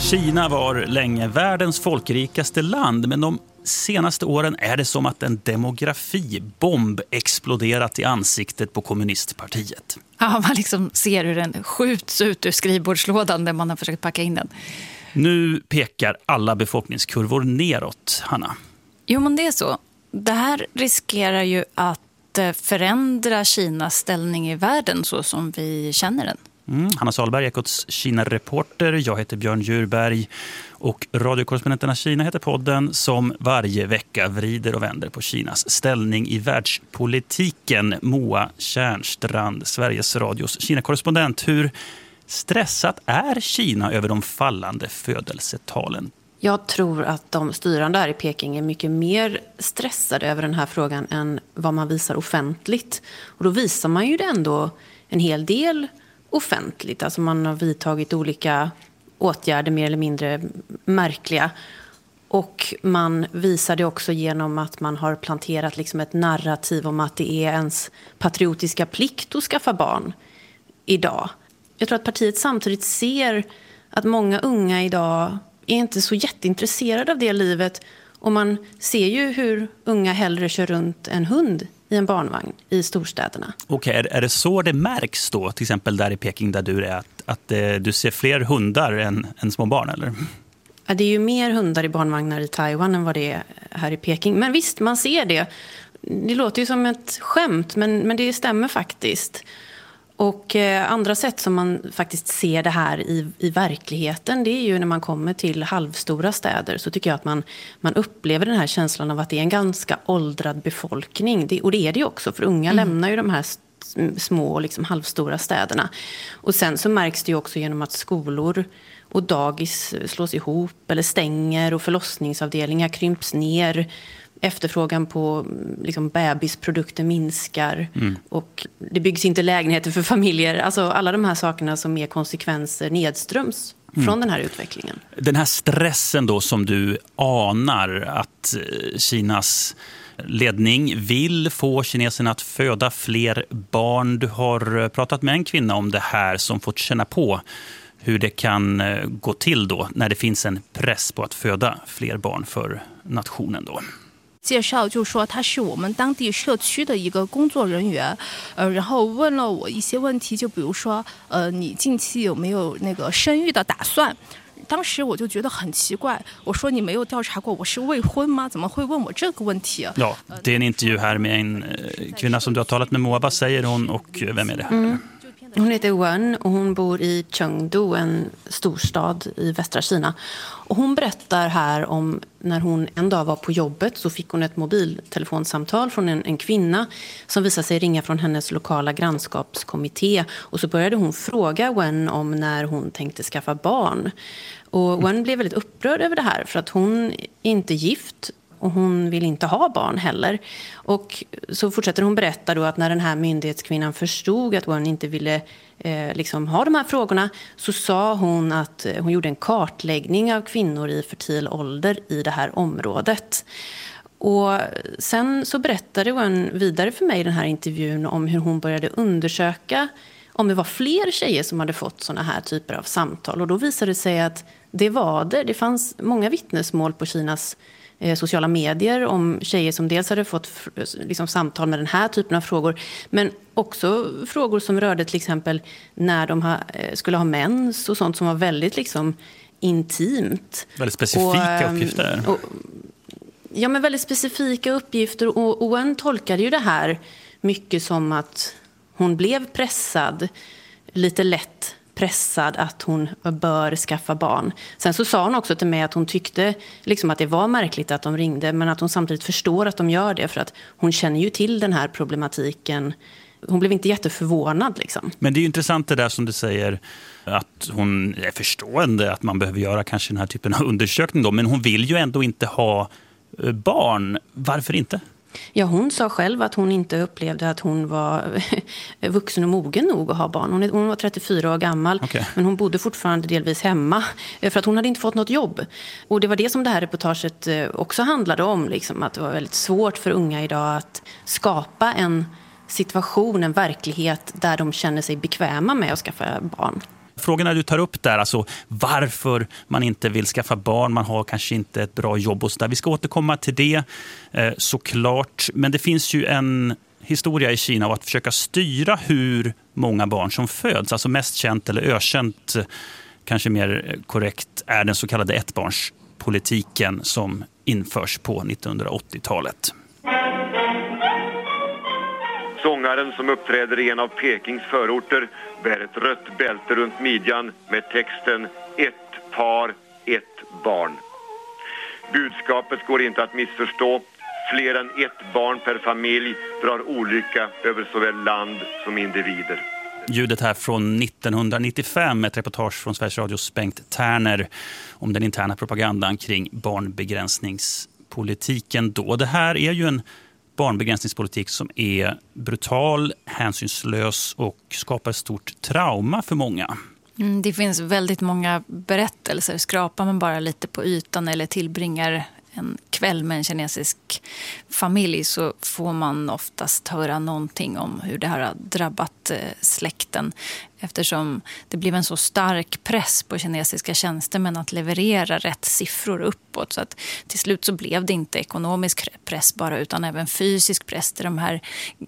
Kina var länge världens folkrikaste land, men de senaste åren är det som att en demografibomb exploderat i ansiktet på kommunistpartiet. Ja, man liksom ser hur den skjuts ut ur skrivbordslådan där man har försökt packa in den. Nu pekar alla befolkningskurvor neråt, Hanna. Jo, men det är så. Det här riskerar ju att förändra Kinas ställning i världen så som vi känner den. Hanna Salberg, Ekots Kina-reporter. Jag heter Björn Djurberg och radiokorrespondenterna Kina heter podden som varje vecka vrider och vänder på Kinas ställning i världspolitiken. Moa Tjärnstrand, Sveriges Radios Kina-korrespondent. Hur stressat är Kina över de fallande födelsetalen? Jag tror att de styrande här i Peking är mycket mer stressade över den här frågan än vad man visar offentligt. Och då visar man ju det ändå en hel del offentligt. Alltså man har vidtagit olika åtgärder mer eller mindre märkliga. Och man visar det också genom att man har planterat liksom ett narrativ om att det är ens patriotiska plikt att skaffa barn idag. Jag tror att partiet samtidigt ser att många unga idag är inte så jätteintresserade av det livet. Och man ser ju hur unga hellre kör runt en hund i en barnvagn i storstäderna. Okej, är det så det märks då, till exempel där i Peking där du är, att du ser fler hundar än små barn, eller? Ja, det är ju mer hundar i barnvagnar i Taiwan än vad det är här i Peking. Men visst, man ser det. Det låter ju som ett skämt, men det stämmer faktiskt. Och andra sätt som man faktiskt ser det här i verkligheten, det är ju när man kommer till halvstora städer, så tycker jag att man upplever den här känslan av att det är en ganska åldrad befolkning. Och det är det ju också, för unga lämnar ju de här små liksom halvstora städerna. Och sen så märks det ju också genom att skolor och dagis slås ihop eller stänger och förlossningsavdelningar krymps ner. Efterfrågan på liksom bebisprodukter minskar och det byggs inte lägenheter för familjer. Alltså alla de här sakerna som är konsekvenser nedströms från den här utvecklingen. Den här stressen då som du anar att Kinas ledning vill få kineserna att föda fler barn. Du har pratat med en kvinna om det här som fått känna på hur det kan gå till då när det finns en press på att föda fler barn för nationen då. 介绍就是说他是我们当地社区的一个工作人员，然后问了我一些问题，就比如说你近期有没有那个生育的打算？当时我就觉得很奇怪，我说你没有调查过我是未婚吗？怎么会问我这个问题？ Ja, det är en intervju här med en kvinna som du har talat med. Moa, vad säger hon och vem är det här? Hon heter Wen och hon bor i Chengdu, en storstad i västra Kina. Och hon berättar här om när hon en dag var på jobbet så fick hon ett mobiltelefonsamtal från en kvinna som visade sig ringa från hennes lokala grannskapskommitté. Och så började hon fråga Wen om när hon tänkte skaffa barn. Och Wen blev väldigt upprörd över det här för att hon är inte gift. Och hon vill inte ha barn heller. Och så fortsätter hon berätta då att när den här myndighetskvinnan förstod att hon inte ville liksom ha de här frågorna, så sa hon att hon gjorde en kartläggning av kvinnor i fertil ålder i det här området. Och sen så berättade hon vidare för mig i den här intervjun om hur hon började undersöka om det var fler tjejer som hade fått såna här typer av samtal. Och då visade det sig att det var det. Det fanns många vittnesmål på Kinas sociala medier om tjejer som dels hade fått liksom samtal med den här typen av frågor, men också frågor som rörde till exempel när de skulle ha mens och sånt som var väldigt liksom intimt. Väldigt specifika uppgifter. Ja, men väldigt specifika uppgifter, och Owen tolkade ju det här mycket som att hon blev pressad, lite lätt pressad att hon bör skaffa barn. Sen så sa hon också till mig att hon tyckte liksom att det var märkligt att de ringde, men att hon samtidigt förstår att de gör det för att hon känner ju till den här problematiken. Hon blev inte jätteförvånad liksom. Men det är ju intressant det där som du säger, att hon är förstående att man behöver göra kanske den här typen av undersökning då, men hon vill ju ändå inte ha barn. Varför inte? Ja, hon sa själv att hon inte upplevde att hon var vuxen och mogen nog att ha barn. Hon var 34 år gammal, men hon bodde fortfarande delvis hemma för att hon hade inte fått något jobb. Och det var det som det här reportaget också handlade om, liksom, att det var väldigt svårt för unga idag att skapa en situation, en verklighet där de känner sig bekväma med att skaffa barn. Frågorna du tar upp där, alltså varför man inte vill skaffa barn, man har kanske inte ett bra jobb och så där. Vi ska återkomma till det såklart. Men det finns ju en historia i Kina av att försöka styra hur många barn som föds. Alltså mest känt eller ökänt, kanske mer korrekt, är den så kallade ettbarnspolitiken som införs på 1980-talet. Sångaren som uppträder i en av Pekings förorter bär ett rött bälte runt midjan med texten "Ett par, ett barn". Budskapet går inte att missförstå. Fler än ett barn per familj drar olycka över såväl land som individer. Ljudet här från 1995, ett reportage från Sveriges Radios Bengt Tärner om den interna propagandan kring barnbegränsningspolitiken då. Det här är ju en barnbegränsningspolitik som är brutal, hänsynslös och skapar stort trauma för många. Det finns väldigt många berättelser. Skrapar man bara lite på ytan eller tillbringar en kväll med en kinesisk familj så får man oftast höra någonting om hur det här har drabbat släkten, eftersom det blev en så stark press på kinesiska tjänstemän att leverera rätt siffror uppåt, så att till slut så blev det inte ekonomisk press bara utan även fysisk press, där de här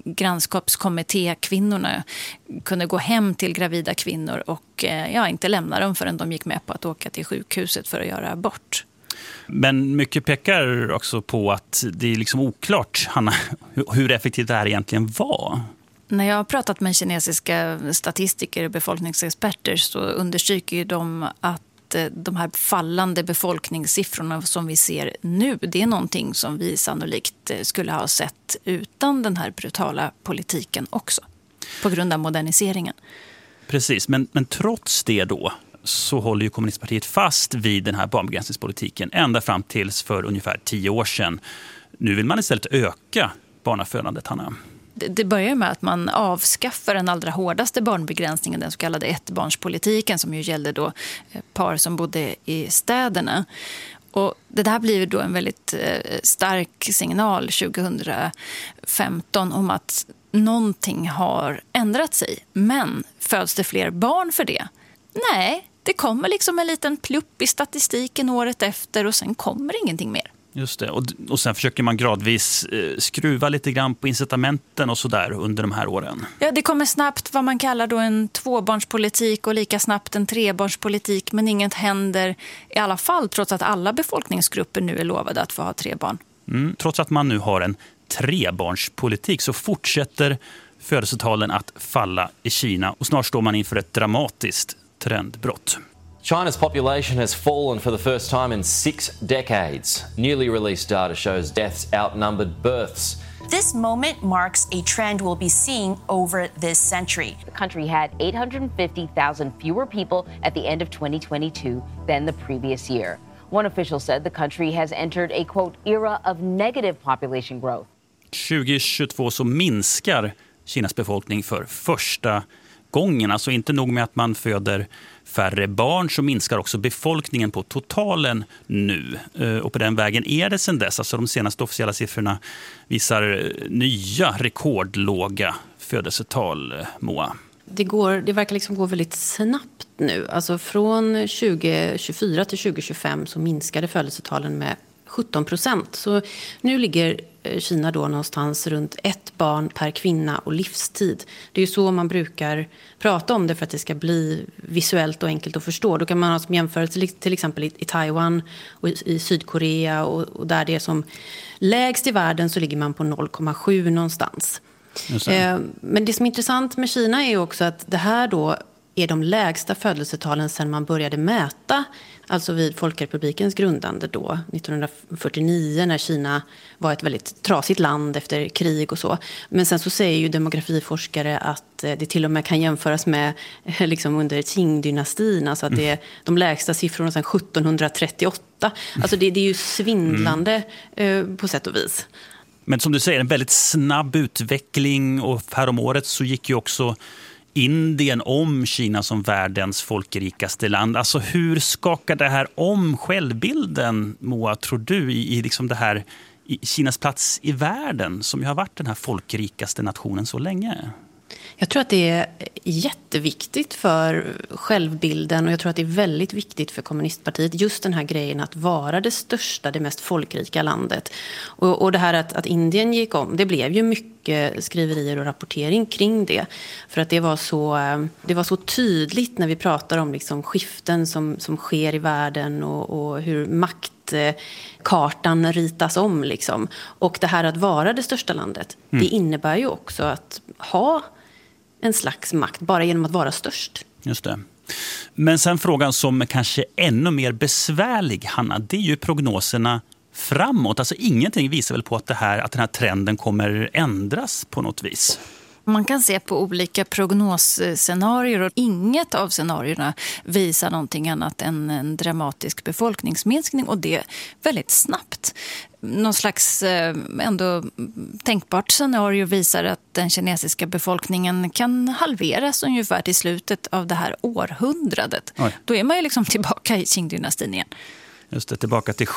grannskapskommittékvinnorna kunde gå hem till gravida kvinnor och inte lämna dem förrän de gick med på att åka till sjukhuset för att göra abort. Men mycket pekar också på att det är liksom oklart, Hanna, hur effektivt det här egentligen var. När jag har pratat med kinesiska statistiker och befolkningsexperter så understryker ju de att de här fallande befolkningssiffrorna som vi ser nu, det är någonting som vi sannolikt skulle ha sett utan den här brutala politiken också, på grund av moderniseringen. Precis, men trots det då så håller ju kommunistpartiet fast vid den här barnbegränsningspolitiken ända fram tills för ungefär 10 år sedan. Nu vill man istället öka barnafödandet, Hanna. Det börjar med att man avskaffar den allra hårdaste barnbegränsningen, den så kallade ettbarnspolitiken, som ju gällde då par som bodde i städerna. Och det där blir då en väldigt stark signal 2015 om att någonting har ändrat sig. Men föds det fler barn för det? Nej, det kommer liksom en liten plupp i statistiken året efter och sen kommer ingenting mer. Just det, och sen försöker man gradvis skruva lite grann på incitamenten och sådär under de här åren. Ja, det kommer snabbt vad man kallar då en tvåbarnspolitik och lika snabbt en trebarnspolitik, men inget händer i alla fall trots att alla befolkningsgrupper nu är lovade att få ha 3 barn. Trots att man nu har en trebarnspolitik så fortsätter födelsetalen att falla i Kina och snart står man inför ett dramatiskt trendbrott. China's population has fallen for the first time in 6 decades. Newly released data shows deaths outnumbered births. This moment marks a trend we'll be seeing over this century. The country had 850,000 fewer people at the end of 2022 than the previous year. One official said the country has entered a, quote, era of negative population growth. 2022 så minskar Kinas befolkning för första gången. Alltså inte nog med att man föder färre barn så minskar också befolkningen på totalen nu. Och på den vägen är det sedan dess. Alltså de senaste officiella siffrorna visar nya rekordlåga födelsetal, Moa. Det verkar liksom gå väldigt snabbt nu. Alltså från 2024 till 2025 så minskade födelsetalen med 17%. Så nu ligger Kina då någonstans runt 1 barn per kvinna och livstid. Det är ju så man brukar prata om det för att det ska bli visuellt och enkelt att förstå. Då kan man ha som jämförelse till exempel i Taiwan och i Sydkorea och där det är som lägst i världen så ligger man på 0,7 någonstans. Men det som är intressant med Kina är ju också att det här då är de lägsta födelsetalen sedan man började mäta, alltså vid Folkrepublikens grundande då, 1949, när Kina var ett väldigt trasigt land efter krig och så. Men sen så säger ju demografiforskare att det till och med kan jämföras med liksom under Qing-dynastin, alltså att det är de lägsta siffrorna sedan 1738. Alltså det är ju svindlande på sätt och vis. Men som du säger, en väldigt snabb utveckling och härom året så gick ju också Indien om Kina som världens folkrikaste land. Alltså hur skakar det här om självbilden, Moa, tror du, i liksom det här i Kinas plats i världen som ju har varit den här folkrikaste nationen så länge? Jag tror att det är jätteviktigt för självbilden och jag tror att det är väldigt viktigt för kommunistpartiet just den här grejen att vara det största, det mest folkrika landet. Och det här att Indien gick om, det blev ju mycket skriverier och rapportering kring det. För att det var så tydligt när vi pratar om liksom skiften som sker i världen och hur maktkartan ritas om. Liksom. Och det här att vara det största landet, det innebär ju också att ha en slags makt bara genom att vara störst. Just det. Men sen frågan som är kanske ännu mer besvärlig, Hanna, det är ju prognoserna framåt. Alltså ingenting visar väl på att den här trenden kommer ändras på något vis. Man kan se på olika prognosscenarier och inget av scenarierna visar någonting annat än en dramatisk befolkningsminskning och det väldigt snabbt. Någon slags ändå tänkbart scenario visar att den kinesiska befolkningen kan halveras ungefär till slutet av det här århundradet. Oj. Då är man ju liksom tillbaka i Qing-dynastin igen. Just det, tillbaka till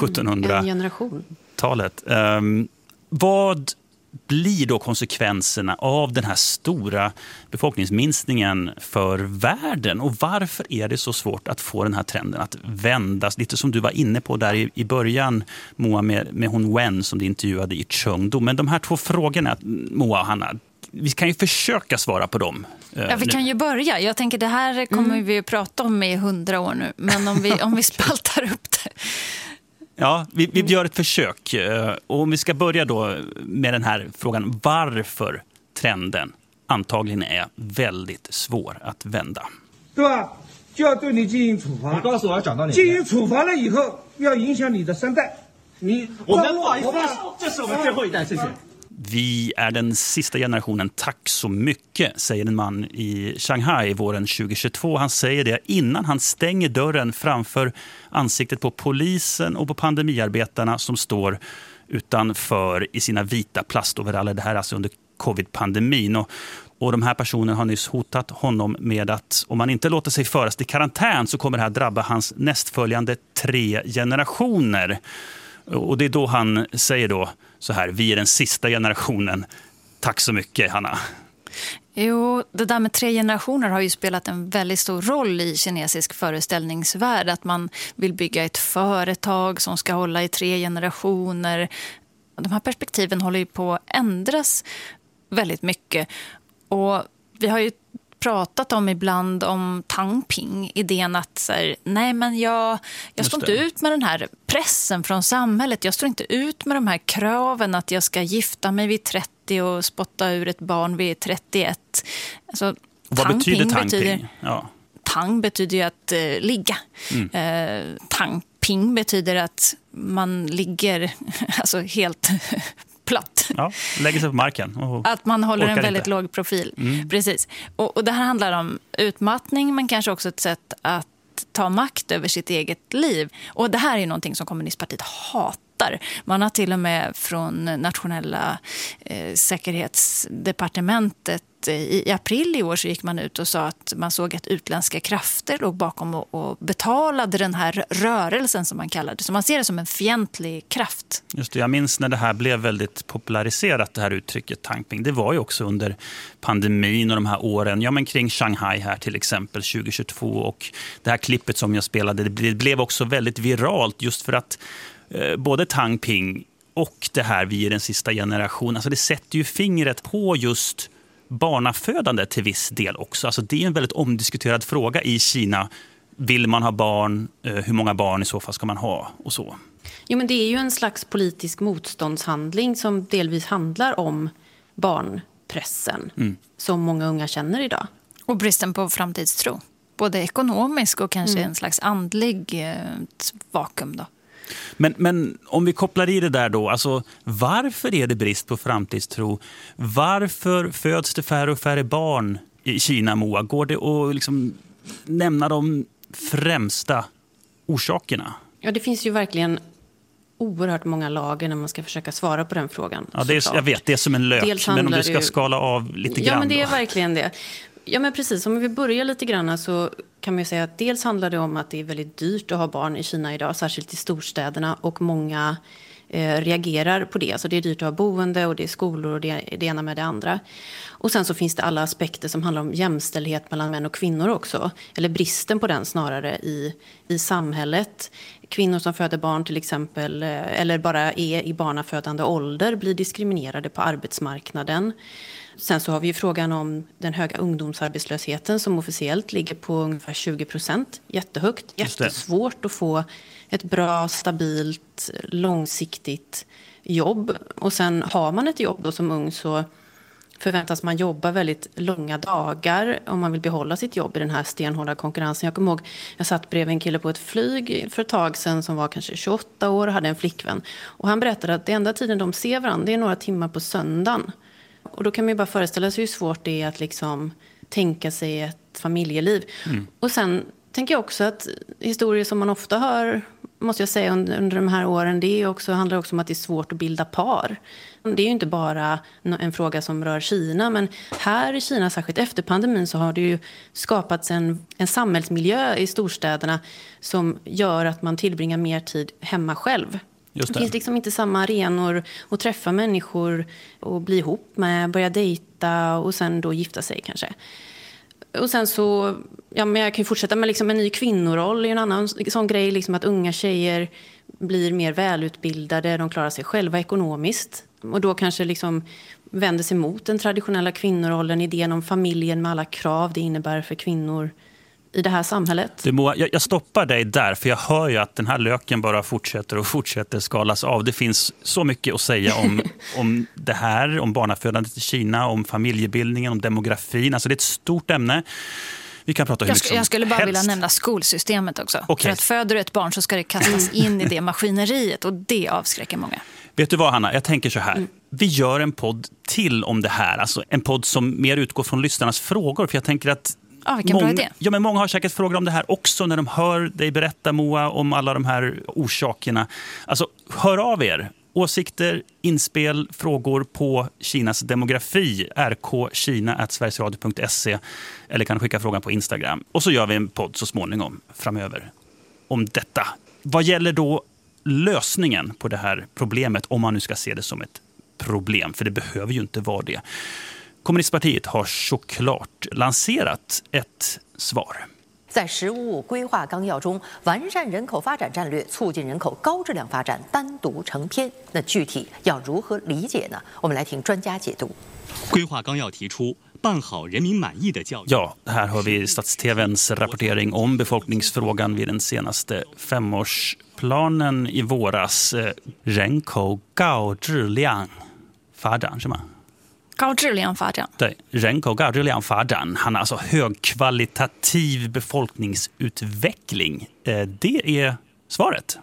1700-talet. Vad blir då konsekvenserna av den här stora befolkningsminskningen för världen? Och varför är det så svårt att få den här trenden att vändas? Lite som du var inne på där i början, Moa, med hon Wen som du intervjuade i Chengdu. Men de här två frågorna, Moa och Hanna, vi kan ju försöka svara på dem. Ja, vi kan ju börja. Jag tänker det här kommer vi att prata om i 100 år nu. Men om vi spaltar upp det. Ja, vi gör ett försök. Och om vi ska börja då med den här frågan varför trenden antagligen är väldigt svår att vända. 对吧？就要对你进行处罚。你告诉我要讲到哪里？进行处罚了以后，要影响你的3代。我们不好意思，这是我们最后一代，谢谢。 Vi är den sista generationen, tack så mycket, säger en man i Shanghai våren 2022. Han säger det innan han stänger dörren framför ansiktet på polisen och på pandemiarbetarna som står utanför i sina vita plastoveraller. Det här är alltså under covid-pandemin. Och de här personerna har nyss hotat honom med att om man inte låter sig föras till karantän så kommer det här drabba hans nästföljande 3 generationer. Och det är då han säger då så här, vi är den sista generationen. Tack så mycket, Hanna. Jo, det där med 3 generationer har ju spelat en väldigt stor roll i kinesisk föreställningsvärld. Att man vill bygga ett företag som ska hålla i 3 generationer. De här perspektiven håller ju på att ändras väldigt mycket. Och vi har ju pratat om ibland om Tangping, idén att så här, nej men jag står inte ut med den här pressen från samhället, jag står inte ut med de här kraven att jag ska gifta mig vid 30 och spotta ur ett barn vid 31. Alltså, vad betyder Tangping? Tang betyder ju att ligga. Tangping betyder att man ligger alltså helt platt. Ja, lägger sig på marken. Att man håller en väldigt låg profil. Precis. Och det här handlar om utmattning men kanske också ett sätt att ta makt över sitt eget liv. Och det här är någonting som kommunistpartiet hatar. Man har till och med från nationella säkerhetsdepartementet i april i år så gick man ut och sa att man såg att utländska krafter låg bakom och betalade den här rörelsen som man kallade det. Så man ser det som en fientlig kraft. Just det, jag minns när det här blev väldigt populariserat, det här uttrycket Tangping. Det var ju också under pandemin och de här åren, ja men kring Shanghai här till exempel 2022 och det här klippet som jag spelade, det blev också väldigt viralt just för att både Tangping och det här vi är den sista generationen, alltså det sätter ju fingret på just barnafödande till viss del också. Alltså det är en väldigt omdiskuterad fråga i Kina. Vill man ha barn? Hur många barn i så fall ska man ha? Och så. Jo, men det är ju en slags politisk motståndshandling som delvis handlar om barnpressen som många unga känner idag. Och bristen på framtidstro. Både ekonomisk och kanske en slags andlig vakuum då. Men om vi kopplar i det där då, alltså varför är det brist på framtidstro? Varför föds det färre och färre barn i Kina, Moa? Går det att liksom nämna de främsta orsakerna? Ja, det finns ju verkligen oerhört många lager när man ska försöka svara på den frågan. Ja, jag vet, det är som en lök, men om du ska skala av lite grann. Ja, men det är verkligen det. Ja, men precis. Om vi börjar lite grann så kan man ju säga att dels handlar det om att det är väldigt dyrt att ha barn i Kina idag, särskilt i storstäderna. Och många reagerar på det. Så det är dyrt att ha boende och det är skolor och det ena med det andra. Och sen så finns det alla aspekter som handlar om jämställdhet mellan män och kvinnor också. Eller bristen på den snarare i samhället. Kvinnor som föder barn till exempel, eller bara är i barnafödande ålder, blir diskriminerade på arbetsmarknaden. Sen så har vi ju frågan om den höga ungdomsarbetslösheten som officiellt ligger på ungefär 20%. Jättehögt, jättesvårt att få ett bra, stabilt, långsiktigt jobb. Och sen har man ett jobb då som ung så förväntas man jobba väldigt långa dagar om man vill behålla sitt jobb i den här stenhårda konkurrensen. Jag kommer ihåg, jag satt bredvid en kille på ett flyg för ett tag sedan som var kanske 28 år och hade en flickvän. Och han berättade att det enda tiden de ser varandra, det är några timmar på söndagen. Och då kan man ju bara föreställa sig hur svårt det är att liksom tänka sig ett familjeliv. Och sen tänker jag också att historier som man ofta hör, måste jag säga, under de här åren, handlar också om att det är svårt att bilda par. Det är ju inte bara en fråga som rör Kina, men här i Kina, särskilt efter pandemin, så har det ju skapats en samhällsmiljö i storstäderna som gör att man tillbringar mer tid hemma själv. Det finns liksom inte samma arenor att träffa människor och bli ihop med, börja dejta och sen då gifta sig kanske. Och sen så, ja, men jag kan ju fortsätta med liksom en ny kvinnoroll, är en annan sån grej, liksom att unga tjejer blir mer välutbildade, de klarar sig själva ekonomiskt och då kanske liksom vänder sig mot den traditionella kvinnorollen, idén om familjen med alla krav det innebär för kvinnor i det här samhället. Jag stoppar dig där, för jag hör ju att den här löken bara fortsätter skalas av. Det finns så mycket att säga om det här, om barnafödandet i Kina, om familjebildningen, om demografin. Alltså det är ett stort ämne. Vi kan prata hur mycket som jag skulle bara helst. vilja nämna skolsystemet också. Okay. För att föder du ett barn så ska det kastas in i det maskineriet och det avskräcker många. Vet du vad, Hanna? Jag tänker så här. Vi gör en podd till om det här. Alltså en podd som mer utgår från lyssnarnas frågor. För jag tänker att vilken bra idé. Ja, men många har säkert frågor om det här också när de hör dig berätta, Moa, om alla de här orsakerna. Alltså, hör av er. Åsikter, inspel, frågor på Kinas demografi, rkkina@sverigesradio.se, eller kan skicka frågan på Instagram. Och så gör vi en podd så småningom framöver om detta. Vad gäller då lösningen på det här problemet, om man nu ska se det som ett problem, för det behöver ju inte vara det. Kommunistpartiet har såklart lanserat ett svar. 在十五规划纲要中，完善人口发展战略，促进人口高质量发展单独成篇。那具体要如何理解呢？我们来听专家解读。 规划纲要提出办好人民满意的教育。 Ja, här har vi Stats-TV:ns rapportering om befolkningsfrågan vid den senaste femårsplanen i våras. 人口高质量发展是吗？ 高质量发展. 对，人口高质量发展. Han har alltså högkvalitativ befolkningsutveckling. Det är svaret.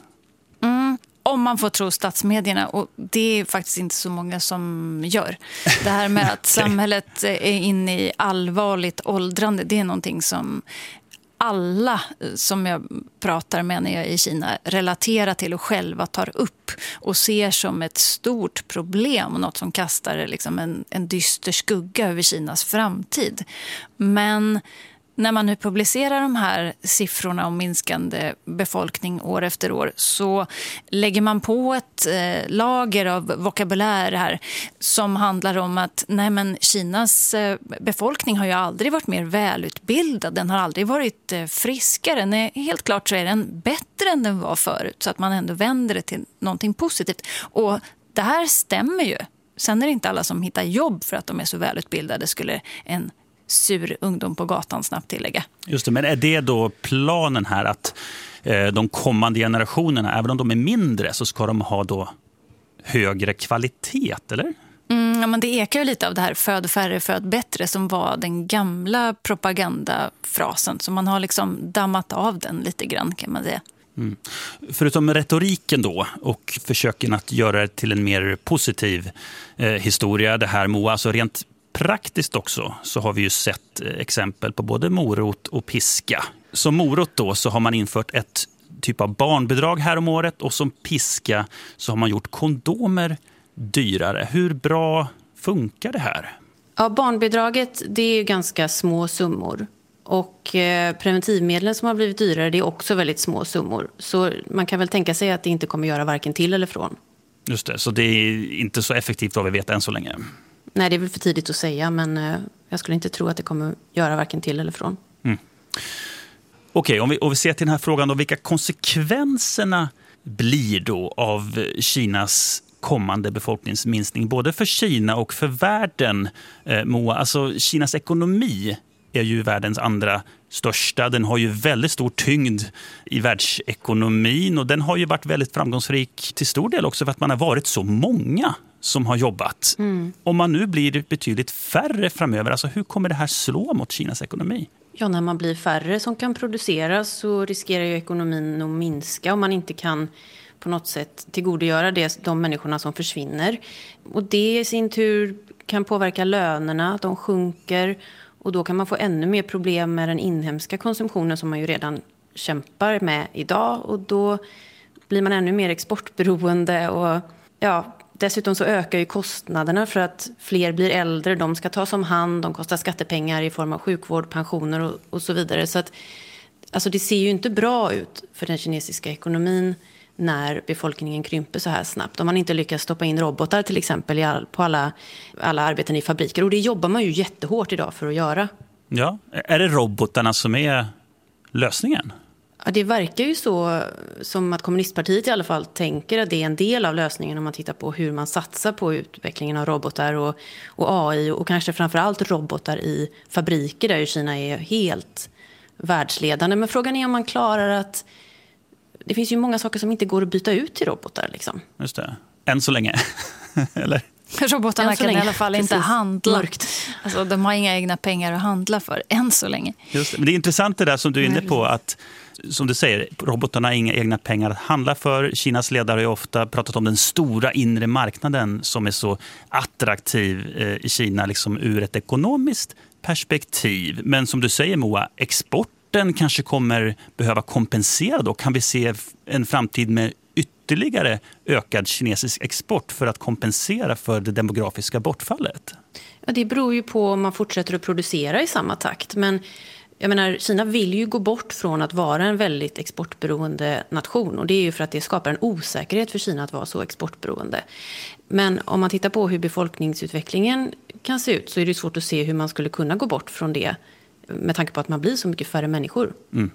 Om man får tro statsmedierna, och det är faktiskt inte så många som gör. Det här med att samhället är inne i allvarligt åldrande, det är någonting som alla som jag pratar med när jag är i Kina relaterar till och själva tar upp och ser som ett stort problem och något som kastar liksom en dyster skugga över Kinas framtid. Men när man nu publicerar de här siffrorna om minskande befolkning år efter år så lägger man på ett lager av vokabulär här som handlar om att Kinas befolkning har ju aldrig varit mer välutbildad, den har aldrig varit friskare. Nej, helt klart så är den bättre än den var förut, så att man ändå vänder det till någonting positivt. Och det här stämmer ju. Sen är det inte alla som hittar jobb för att de är så välutbildade, skulle en sur ungdom på gatan snabbt tillägga. Just det, men är det då planen här att de kommande generationerna, även om de är mindre, så ska de ha då högre kvalitet, eller? Ja, men det ekar ju lite av det här föd färre, föd bättre som var den gamla propagandafrasen. Så man har liksom dammat av den lite grann, kan man säga. Förutom retoriken då och försöken att göra det till en mer positiv historia, det här, Moa, alltså rent praktiskt också, så har vi ju sett exempel på både morot och piska. Som morot då så har man infört ett typ av barnbidrag här om året, och som piska så har man gjort kondomer dyrare. Hur bra funkar det här? Ja, barnbidraget, det är ju ganska små summor. Och preventivmedlen som har blivit dyrare, det är också väldigt små summor. Så man kan väl tänka sig att det inte kommer göra varken till eller från. Just det, så det är inte så effektivt vad vi vet än så länge. Nej, det är väl för tidigt att säga, men jag skulle inte tro att det kommer göra varken till eller från. Okej, om vi ser till den här frågan då, vilka konsekvenserna blir då av Kinas kommande befolkningsminskning, både för Kina och för världen, Moa? Alltså Kinas ekonomi är ju världens andra största. Den har ju väldigt stor tyngd i världsekonomin och den har ju varit väldigt framgångsrik till stor del också för att man har varit så många som har jobbat. Om man nu blir betydligt färre framöver, alltså hur kommer det här slå mot Kinas ekonomi? Ja, när man blir färre som kan producera så riskerar ju ekonomin att minska om man inte kan på något sätt tillgodogöra de människorna som försvinner. Och det i sin tur kan påverka lönerna, att de sjunker. Och då kan man få ännu mer problem med den inhemska konsumtionen som man ju redan kämpar med idag. Och då blir man ännu mer exportberoende. Och ja, dessutom så ökar ju kostnaderna för att fler blir äldre. De ska tas om hand, de kostar skattepengar i form av sjukvård, pensioner och så vidare. Så att, alltså det ser ju inte bra ut för den kinesiska ekonomin när befolkningen krymper så här snabbt. Om man inte lyckas stoppa in robotar till exempel på alla arbeten i fabriker. Och det jobbar man ju jättehårt idag för att göra. Ja, är det robotarna som är lösningen? Ja, det verkar ju så som att kommunistpartiet i alla fall tänker att det är en del av lösningen om man tittar på hur man satsar på utvecklingen av robotar och AI och kanske framförallt robotar i fabriker där ju Kina är helt världsledande. Men frågan är om man klarar att... Det finns ju många saker som inte går att byta ut till robotar. Liksom. Just det. Än så länge. Eller? Robotarna kan i alla fall inte handla. Alltså, de har inga egna pengar att handla för än så länge. Just det. Men det är intressant det där som du är inne på att, som du säger, robotarna har inga egna pengar att handla för. Kinas ledare har ju ofta pratat om den stora inre marknaden som är så attraktiv i Kina liksom ur ett ekonomiskt perspektiv. Men som du säger, Moa, exporten kanske kommer behöva kompensera då. Kan vi se en framtid med ytterligare ökad kinesisk export för att kompensera för det demografiska bortfallet? Ja, det beror ju på om man fortsätter att producera i samma takt. Men jag menar, Kina vill ju gå bort från att vara en väldigt exportberoende nation. Och det är ju för att det skapar en osäkerhet för Kina att vara så exportberoende. Men om man tittar på hur befolkningsutvecklingen kan se ut så är det svårt att se hur man skulle kunna gå bort från det med tanke på att man blir så mycket färre människor.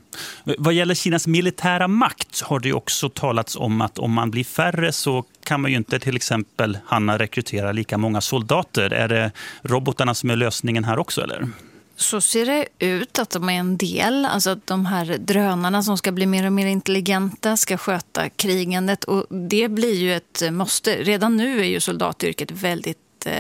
Vad gäller Kinas militära makt har det ju också talats om att om man blir färre så kan man ju inte till exempel rekrytera lika många soldater. Är det robotarna som är lösningen här också, eller? Så ser det ut att de är en del. Alltså att de här drönarna som ska bli mer och mer intelligenta ska sköta krigandet. Och det blir ju ett måste. Redan nu är ju soldatyrket väldigt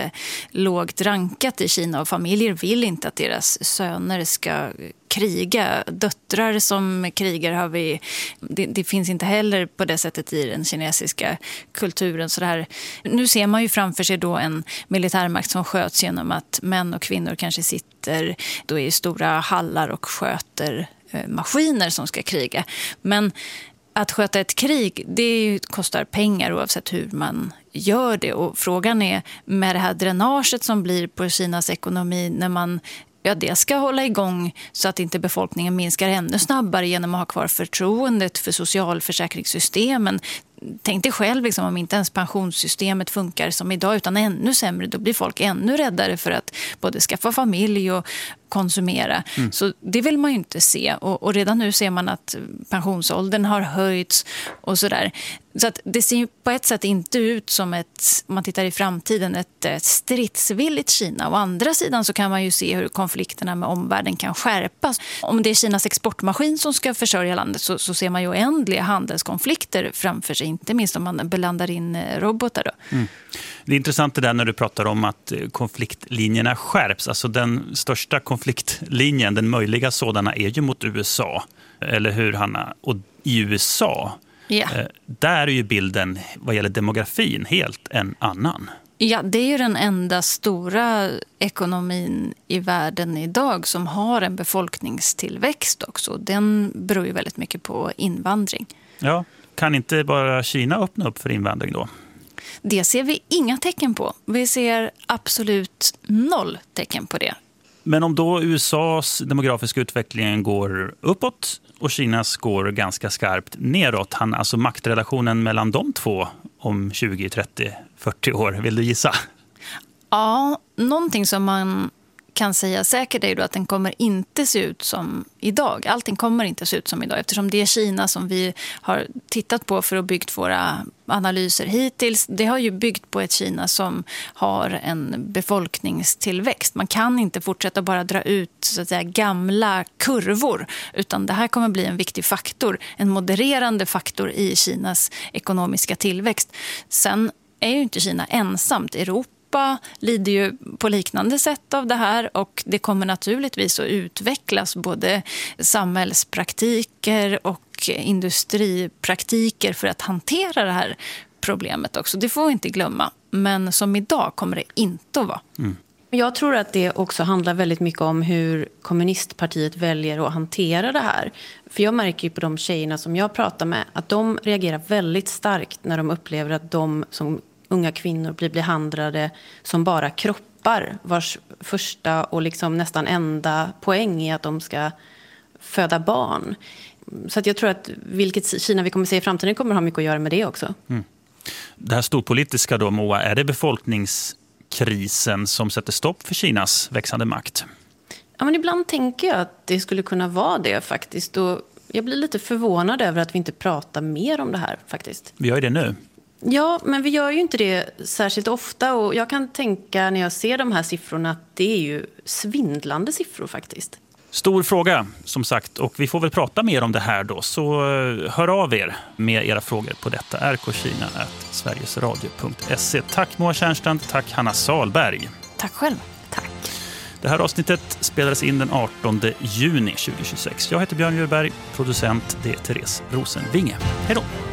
lågt rankat i Kina och familjer vill inte att deras söner ska kriga. Döttrar som krigar har vi... Det finns inte heller på det sättet i den kinesiska kulturen. Så det här, nu ser man ju framför sig då en militärmakt som sköts genom att män och kvinnor kanske sitter då i stora hallar och sköter maskiner som ska kriga. Men att sköta ett krig, det kostar pengar oavsett hur man gör det. Och frågan är med det här dränaget som blir på Kinas ekonomi när man det ska hålla igång så att inte befolkningen minskar ännu snabbare genom att ha kvar förtroendet för socialförsäkringssystemen. Tänk dig själv liksom, om inte ens pensionssystemet funkar som idag utan ännu sämre, då blir folk ännu räddare för att både skaffa familj och konsumera. Så det vill man ju inte se. Och redan nu ser man att pensionsåldern har höjts och sådär. Så att det ser ju på ett sätt inte ut som om man tittar i framtiden, ett stridsvilligt Kina. Å andra sidan så kan man ju se hur konflikterna med omvärlden kan skärpas. Om det är Kinas exportmaskin som ska försörja landet så ser man ju oändliga handelskonflikter framför sig. Inte minst om man belandar in robotar då. Det är intressant det där när du pratar om att konfliktlinjerna skärps. Alltså den största konfliktlinjen, den möjliga sådana, är ju mot USA. Eller hur, Hanna? Och i USA, där är ju bilden vad gäller demografin helt en annan. Ja, det är ju den enda stora ekonomin i världen idag som har en befolkningstillväxt också. Den beror ju väldigt mycket på invandring. Ja, kan inte bara Kina öppna upp för invandring då? Det ser vi inga tecken på. Vi ser absolut 0 tecken på det. Men om då USAs demografiska utveckling går uppåt och Kinas går ganska skarpt neråt, alltså maktrelationen mellan de två, om 20, 30, 40 år? Vill du gissa? Ja, någonting som man kan säga säkert är ju då att den kommer inte se ut som idag. Allting kommer inte se ut som idag eftersom det är Kina som vi har tittat på för att byggt våra analyser hittills. Det har ju byggt på ett Kina som har en befolkningstillväxt. Man kan inte fortsätta bara dra ut så att säga, gamla kurvor utan det här kommer bli en viktig faktor, en modererande faktor i Kinas ekonomiska tillväxt. Sen är ju inte Kina ensamt. Europa lider ju på liknande sätt av det här och det kommer naturligtvis att utvecklas både samhällspraktiker och industripraktiker för att hantera det här problemet också. Det får vi inte glömma. Men som idag kommer det inte att vara. Jag tror att det också handlar väldigt mycket om hur kommunistpartiet väljer att hantera det här. För jag märker ju på de tjejerna som jag pratar med att de reagerar väldigt starkt när de upplever att de som unga kvinnor blir behandlade som bara kroppar vars första och liksom nästan enda poäng är att de ska föda barn. Så att jag tror att vilket Kina vi kommer se i framtiden kommer ha mycket att göra med det också. Det här storpolitiska då, Moa, är det befolkningskrisen som sätter stopp för Kinas växande makt? Ja, men ibland tänker jag att det skulle kunna vara det faktiskt. Och jag blir lite förvånad över att vi inte pratar mer om det här faktiskt. Vi gör ju det nu. Ja, men vi gör ju inte det särskilt ofta och jag kan tänka när jag ser de här siffrorna att det är ju svindlande siffror faktiskt. Stor fråga som sagt och vi får väl prata mer om det här då så hör av er med era frågor på detta rkkina@sverigesradio.se. Tack Moa Tjärnstrand, tack Hanna Salberg. Tack själv. Tack. Det här avsnittet spelades in den 18 juni 2026. Jag heter Björn Djurberg, producent det är Therese Rosenvinge. Hej då!